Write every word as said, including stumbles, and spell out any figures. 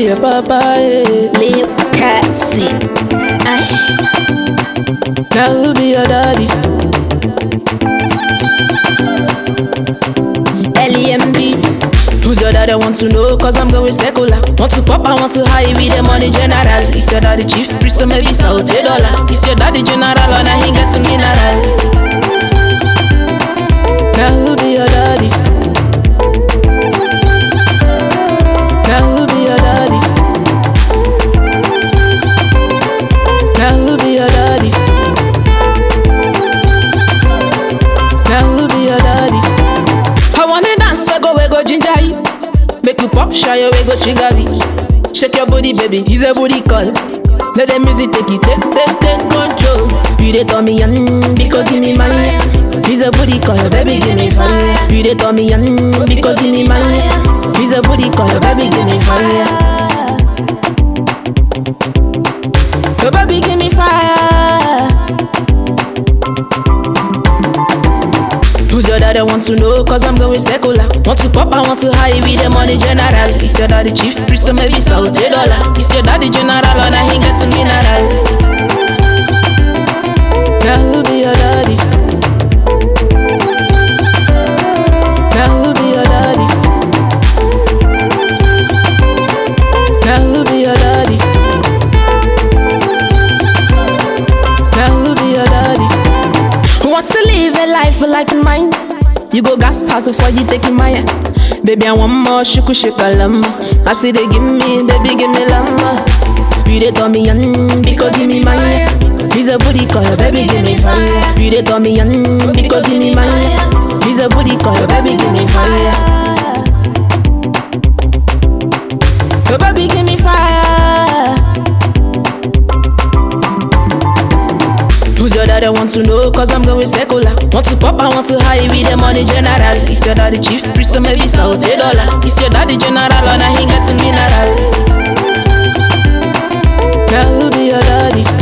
your papa, eh. Lil Cassie. Now who be your daddy? L E M Beats. Who's your daddy? Want to know? Cause I'm going secular. Want to pop, I want to high with the money general. Is your daddy chief priest, so maybe South a dollar. Is your daddy general, and I ain't got to mineral. Now who be your daddy? Now who be your daddy? Now who be your daddy? Now who be your daddy? I wanna dance, so go, we go ginger you. Make you pop, shy, we go trigger me. Shake your body, baby, it's a booty call. Let the music take it, take, take, take control. You dey tell me, mm, because give me money. It's a booty call, baby, give me fire. You dey tell me, mm, because give me money. It's a booty call, baby, give me fire. Oh, baby, give me fire. Who's your daddy? Want to know? Cause I'm going secular. Want to pop, I want to high with the money general. Is your daddy chief priest, so maybe South a dollar. Is your daddy general, and I ain't got to mineral. Now who be your daddy? Now who be your daddy? Now who be your daddy? Now who be your daddy? Who wants to live a life like mine? You go gas house before you take my hand. Baby, I want more shuku shakalama. I say they give me, baby, give me lama. You dey tell me, mm, because give me money. He's a booty call, baby, give me fire. You dey tell me, mm, because give me money. He's a booty call, baby, give me fire. Oh, baby, give me fire. Who's your daddy? Want to know? Cause I'm going secular. Want to pop, I want to high with the money general. Is your daddy chief priest, so maybe South a dollar. Is your daddy general, and I ain't got to mineral. Now who be your daddy?